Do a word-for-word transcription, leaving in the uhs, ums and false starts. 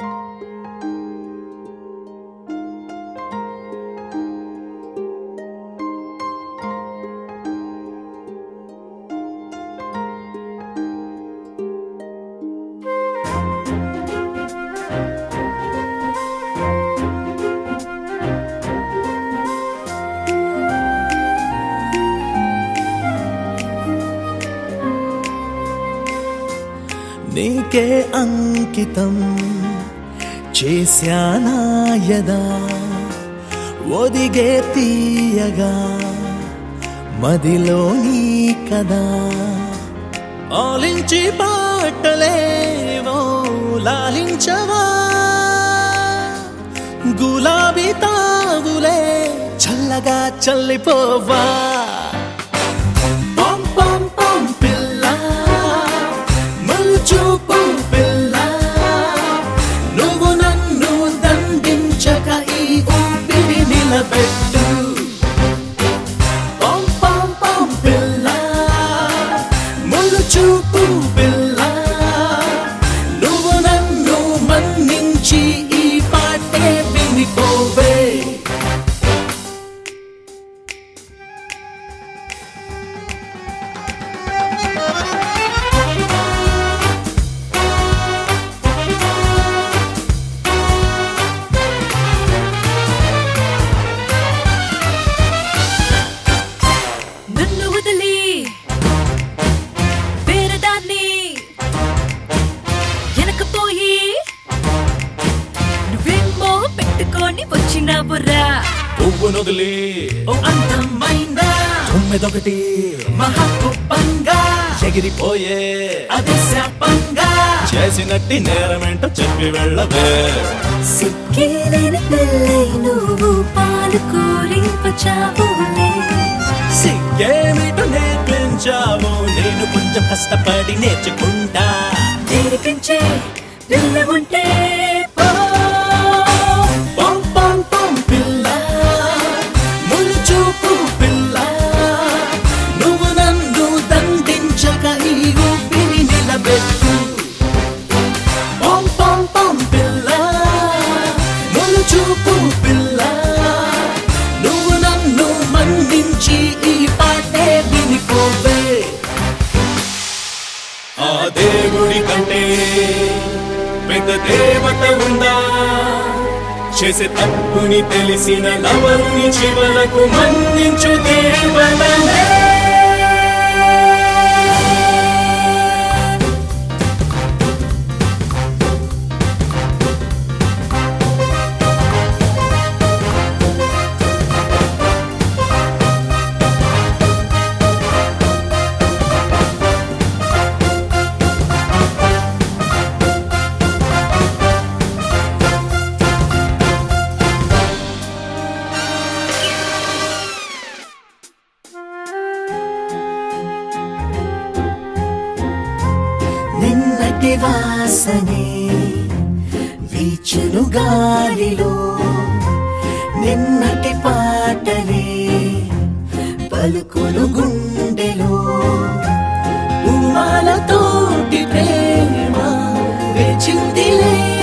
నీకే అంకితం చేశానా యదా ఒదిగే తీయగా మదిలో నీ కదా ఆలించి పాటలేవో లాలించవా గులాబీ తావులే చల్లగా చల్లిపోవా చూపు పిల్ల నువ్వు నన్ను దండించక ఈ ఊపిరి నిలబెట్టు పం పం పం పిల్ల ముళ్ళు చూపు పిల్ల నువ్వు నన్ను మన్నించి ఈ పాటే వినిపోవే పువ్వు నొదిలి ఓ అందమైందా తొమ్మిదొకటి మహాగొప్పంగా ఎగిరిపోయే అది శాపంగా చేసినట్టి నేరమేంటో చెప్పి వెళ్ళవే సిక్కిలేని పిల్లై నువ్వు పాలు కోరి వచ్చావులే సిగ్గేమిటో నేర్పించావు నేను కొంచెం కష్టపడి నేర్చుకుంటా నేర్పించే పిల్ల ఉంటే చూపు పిల్ల నువ్వు నన్ను మన్నించి ఈ పాటే వినిపోవే ఆ దేవుడి కంటే పెద్ద దేవత ఉందా చేసే తప్పుని తెలిసిన లవరుని చివరకు మన్నించు దేవతనే నిన్నటి వాసనే వీచును గాలిలో నిన్నటి పాటలే పలుకులు గుండెలో పూమాలతోటి ప్రేమ వేచిందిలే